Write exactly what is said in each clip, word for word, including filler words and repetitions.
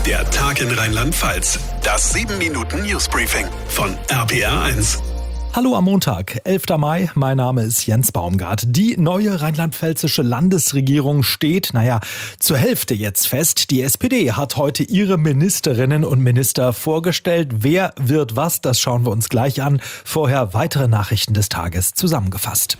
Der Tag in Rheinland-Pfalz. Das sieben Minuten Newsbriefing von R P R eins. Hallo am Montag, elfter Mai, mein Name ist Jens Baumgart. Die neue rheinland-pfälzische Landesregierung steht, naja, zur Hälfte jetzt fest. Die S P D hat heute ihre Ministerinnen und Minister vorgestellt. Wer wird was, das schauen wir uns gleich an. Vorher weitere Nachrichten des Tages zusammengefasst.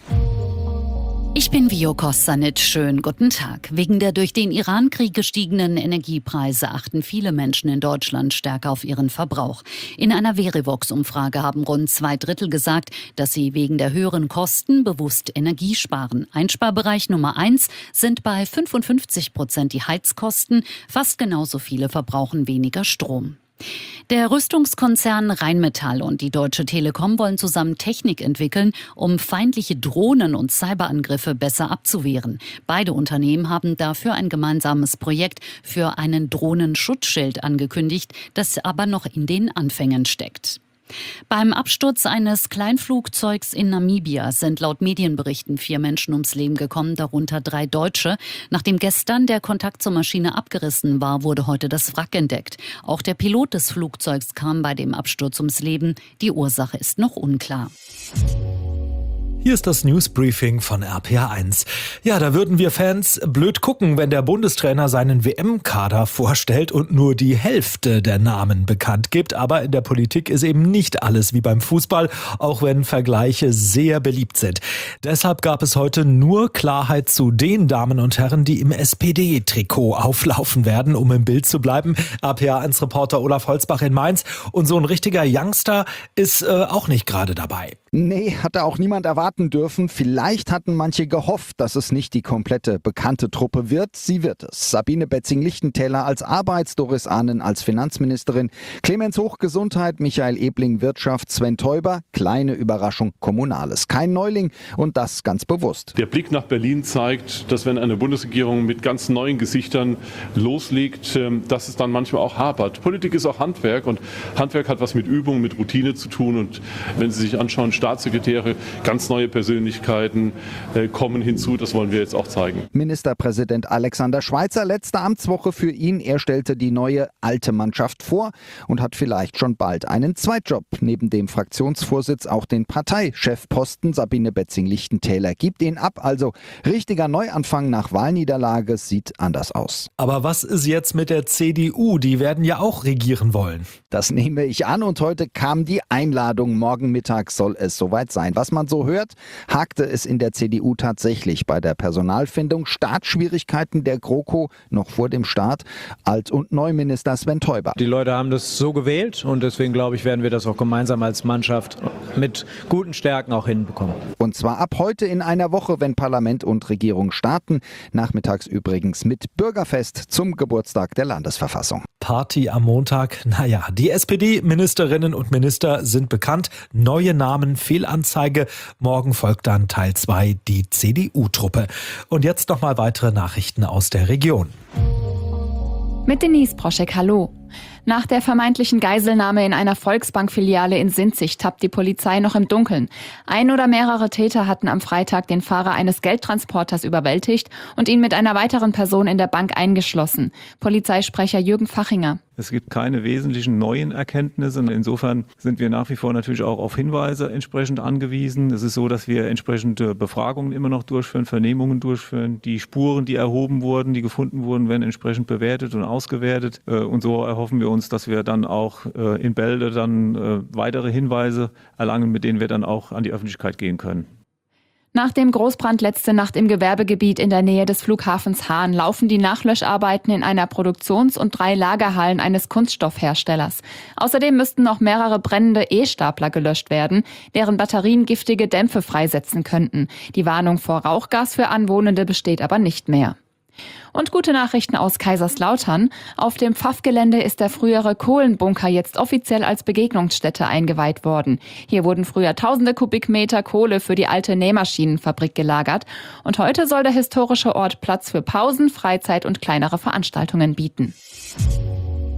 Ich bin Vio Kostanic. Schönen guten Tag. Wegen der durch den Iran-Krieg gestiegenen Energiepreise achten viele Menschen in Deutschland stärker auf ihren Verbrauch. In einer Verivox-Umfrage haben rund zwei Drittel gesagt, dass sie wegen der höheren Kosten bewusst Energie sparen. Einsparbereich Nummer eins sind bei fünfundfünfzig Prozent die Heizkosten. Fast genauso viele verbrauchen weniger Strom. Der Rüstungskonzern Rheinmetall und die Deutsche Telekom wollen zusammen Technik entwickeln, um feindliche Drohnen und Cyberangriffe besser abzuwehren. Beide Unternehmen haben dafür ein gemeinsames Projekt für einen Drohnenschutzschild angekündigt, das aber noch in den Anfängen steckt. Beim Absturz eines Kleinflugzeugs in Namibia sind laut Medienberichten vier Menschen ums Leben gekommen, darunter drei Deutsche. Nachdem gestern der Kontakt zur Maschine abgerissen war, wurde heute das Wrack entdeckt. Auch der Pilot des Flugzeugs kam bei dem Absturz ums Leben. Die Ursache ist noch unklar. Hier ist das Newsbriefing von R P R eins. Ja, da würden wir Fans blöd gucken, wenn der Bundestrainer seinen W M-Kader vorstellt und nur die Hälfte der Namen bekannt gibt. Aber in der Politik ist eben nicht alles wie beim Fußball, auch wenn Vergleiche sehr beliebt sind. Deshalb gab es heute nur Klarheit zu den Damen und Herren, die im S P D-Trikot auflaufen werden, um im Bild zu bleiben. R P R eins-Reporter Olaf Holzbach in Mainz. Und so ein richtiger Youngster ist äh, auch nicht gerade dabei. Nee, hatte auch niemand erwarten dürfen. Vielleicht hatten manche gehofft, dass es nicht die komplette bekannte Truppe wird. Sie wird es. Sabine Betzing-Lichtentäler als Arbeits-, Doris Ahnen als Finanzministerin, Clemens Hoch Gesundheit, Michael Ebling Wirtschaft, Sven Teuber, kleine Überraschung Kommunales. Kein Neuling und das ganz bewusst. Der Blick nach Berlin zeigt, dass wenn eine Bundesregierung mit ganz neuen Gesichtern loslegt, dass es dann manchmal auch hapert. Politik ist auch Handwerk und Handwerk hat was mit Übung, mit Routine zu tun. Und wenn Sie sich anschauen, Staatssekretäre, ganz neue Persönlichkeiten äh, kommen hinzu. Das wollen wir jetzt auch zeigen. Ministerpräsident Alexander Schweitzer, letzte Amtswoche für ihn. Er stellte die neue alte Mannschaft vor und hat vielleicht schon bald einen Zweitjob. Neben dem Fraktionsvorsitz auch den Parteichefposten. Sabine Betzing-Lichtentäler gibt ihn ab. Also richtiger Neuanfang nach Wahlniederlage sieht anders aus. Aber was ist jetzt mit der C D U? Die werden ja auch regieren wollen. Das nehme ich an und heute kam die Einladung. Morgen Mittag soll es soweit sein. Was man so hört, hakte es in der C D U tatsächlich bei der Personalfindung. Startschwierigkeiten der GroKo noch vor dem Start. Alt- und Neuminister Sven Teuber. Die Leute haben das so gewählt und deswegen glaube ich, werden wir das auch gemeinsam als Mannschaft mit guten Stärken auch hinbekommen. Und zwar ab heute in einer Woche, wenn Parlament und Regierung starten. Nachmittags übrigens mit Bürgerfest zum Geburtstag der Landesverfassung. Party am Montag. Naja, die S P D-Ministerinnen und Minister sind bekannt. Neue Namen, Fehlanzeige. Morgen folgt dann Teil zwei, die C D U-Truppe. Und jetzt nochmal weitere Nachrichten aus der Region. Mit Denise Proschek, hallo. Nach der vermeintlichen Geiselnahme in einer Volksbank-Filiale in Sinzig tappt die Polizei noch im Dunkeln. Ein oder mehrere Täter hatten am Freitag den Fahrer eines Geldtransporters überwältigt und ihn mit einer weiteren Person in der Bank eingeschlossen. Polizeisprecher Jürgen Fachinger. Es gibt keine wesentlichen neuen Erkenntnisse. Insofern sind wir nach wie vor natürlich auch auf Hinweise entsprechend angewiesen. Es ist so, dass wir entsprechende Befragungen immer noch durchführen, Vernehmungen durchführen. Die Spuren, die erhoben wurden, die gefunden wurden, werden entsprechend bewertet und ausgewertet. Und so erhoffen wir uns, dass wir dann auch in Bälde dann weitere Hinweise erlangen, mit denen wir dann auch an die Öffentlichkeit gehen können. Nach dem Großbrand letzte Nacht im Gewerbegebiet in der Nähe des Flughafens Hahn laufen die Nachlöscharbeiten in einer Produktions- und drei Lagerhallen eines Kunststoffherstellers. Außerdem müssten noch mehrere brennende E-Stapler gelöscht werden, deren Batterien giftige Dämpfe freisetzen könnten. Die Warnung vor Rauchgas für Anwohnende besteht aber nicht mehr. Und gute Nachrichten aus Kaiserslautern. Auf dem Pfaff-Gelände ist der frühere Kohlenbunker jetzt offiziell als Begegnungsstätte eingeweiht worden. Hier wurden früher tausende Kubikmeter Kohle für die alte Nähmaschinenfabrik gelagert. Und heute soll der historische Ort Platz für Pausen, Freizeit und kleinere Veranstaltungen bieten.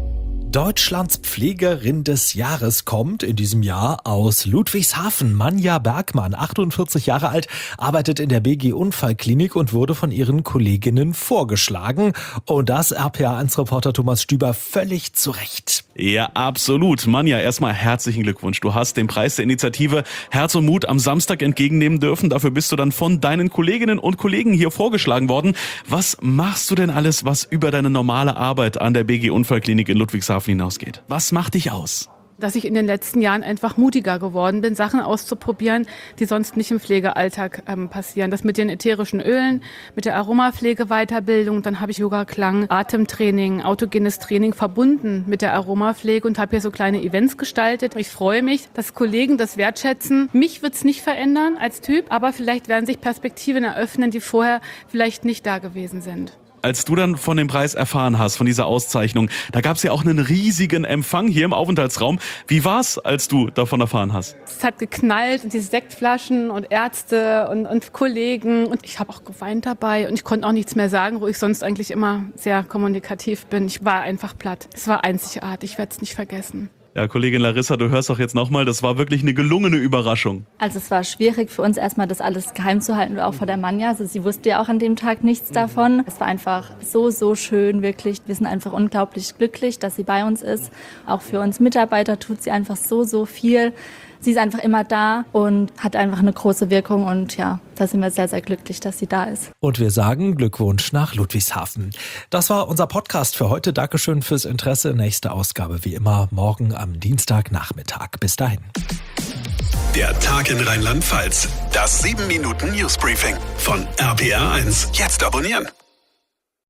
Deutschlands Pflegerin des Jahres kommt in diesem Jahr aus Ludwigshafen. Manja Bergmann, achtundvierzig Jahre alt, arbeitet in der B G-Unfallklinik und wurde von ihren Kolleginnen vorgeschlagen. Und das R P A eins Reporter Thomas Stüber völlig zu Recht. Ja, absolut. Manja, erstmal herzlichen Glückwunsch. Du hast den Preis der Initiative Herz und Mut am Samstag entgegennehmen dürfen. Dafür bist du dann von deinen Kolleginnen und Kollegen hier vorgeschlagen worden. Was machst du denn alles, was über deine normale Arbeit an der B G-Unfallklinik in Ludwigshafen hinausgeht? Was macht dich aus? Dass ich in den letzten Jahren einfach mutiger geworden bin, Sachen auszuprobieren, die sonst nicht im Pflegealltag ähm, passieren. Das mit den ätherischen Ölen, mit der Aromapflege-Weiterbildung, dann habe ich Yoga, Klang, Atemtraining, autogenes Training verbunden mit der Aromapflege und habe hier so kleine Events gestaltet. Ich freue mich, dass Kollegen das wertschätzen. Mich wird es nicht verändern als Typ, aber vielleicht werden sich Perspektiven eröffnen, die vorher vielleicht nicht da gewesen sind. Als du dann von dem Preis erfahren hast, von dieser Auszeichnung, da gab es ja auch einen riesigen Empfang hier im Aufenthaltsraum. Wie war's, als du davon erfahren hast? Es hat geknallt und diese Sektflaschen und Ärzte und, und Kollegen und ich habe auch geweint dabei und ich konnte auch nichts mehr sagen, wo ich sonst eigentlich immer sehr kommunikativ bin. Ich war einfach platt. Es war einzigartig, ich werde es nicht vergessen. Ja, Kollegin Larissa, du hörst doch jetzt nochmal, das war wirklich eine gelungene Überraschung. Also es war schwierig für uns erstmal, das alles geheim zu halten, auch vor der Manja. Also sie wusste ja auch an dem Tag nichts davon. Es war einfach so, so schön, wirklich. Wir sind einfach unglaublich glücklich, dass sie bei uns ist. Auch für uns Mitarbeiter tut sie einfach so, so viel. Sie ist einfach immer da und hat einfach eine große Wirkung und ja, da sind wir sehr, sehr glücklich, dass sie da ist. Und wir sagen Glückwunsch nach Ludwigshafen. Das war unser Podcast für heute. Dankeschön fürs Interesse. Nächste Ausgabe wie immer morgen am Dienstagnachmittag. Bis dahin. Der Tag in Rheinland-Pfalz. Das sieben Minuten Newsbriefing von R P R eins. Jetzt abonnieren.